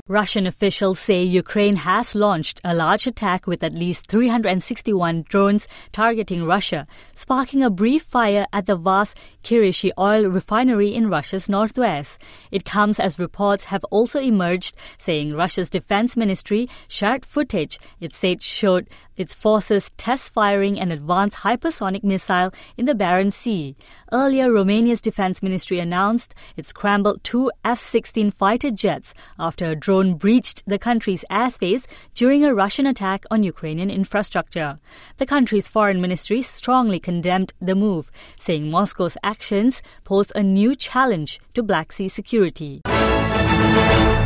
Russian officials say Ukraine has launched a large attack with at least 361 drones targeting Russia, sparking a brief fire at the vast Kirishi oil refinery in Russia's northwest. It comes as reports have also emerged saying Russia's defense ministry shared footage it said showed its forces test firing an advanced hypersonic missile in the Barents Sea. Earlier, Romania's defense ministry announced it scrambled 2 F-16 fighter jets after a drone breached the country's airspace during a Russian attack on Ukrainian infrastructure. The country's foreign ministry strongly condemned the move, saying Moscow's actions pose a new challenge to Black Sea security.